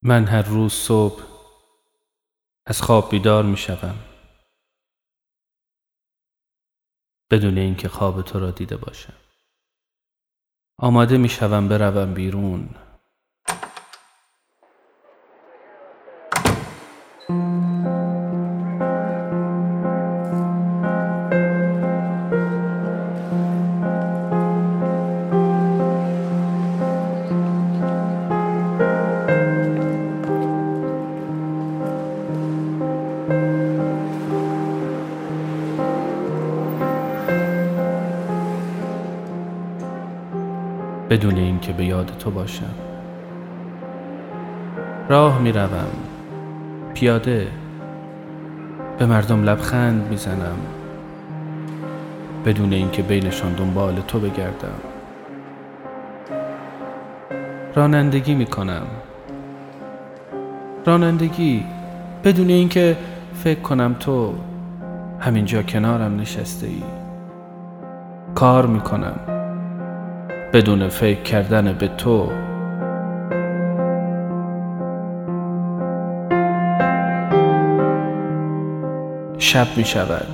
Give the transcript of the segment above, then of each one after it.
من هر روز صبح از خواب بیدار می شوم بدون اینکه خواب تو را دیده باشم. آماده می شوم بروم بیرون، بدون اینکه به یاد تو باشم. راه می روم پیاده، به مردم لبخند می زنم بدون اینکه بینشان دنبال تو بگردم. رانندگی می کنم، رانندگی بدون اینکه فکر کنم تو همینجا کنارم نشسته ای. کار می کنم بدون فکر کردن به تو. شب می شود،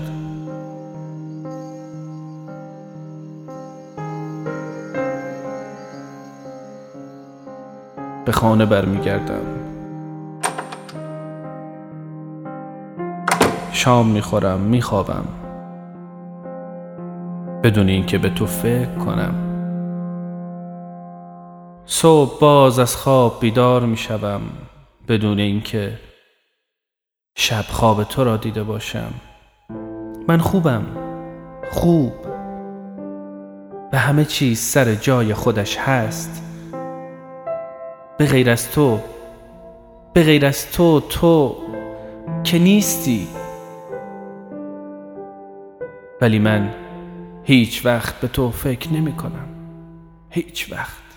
به خانه برمی گردم، شام می خورم، می خوابم بدون اینکه به تو فکر کنم. صبح باز از خواب بیدار می شوم بدون اینکه شب خواب تو را دیده باشم. من خوبم، خوب و همه چیز سر جای خودش هست، به غیر از تو، به غیر از تو، تو که نیستی. ولی من هیچ وقت به تو فکر نمی کنم، هیچ وقت.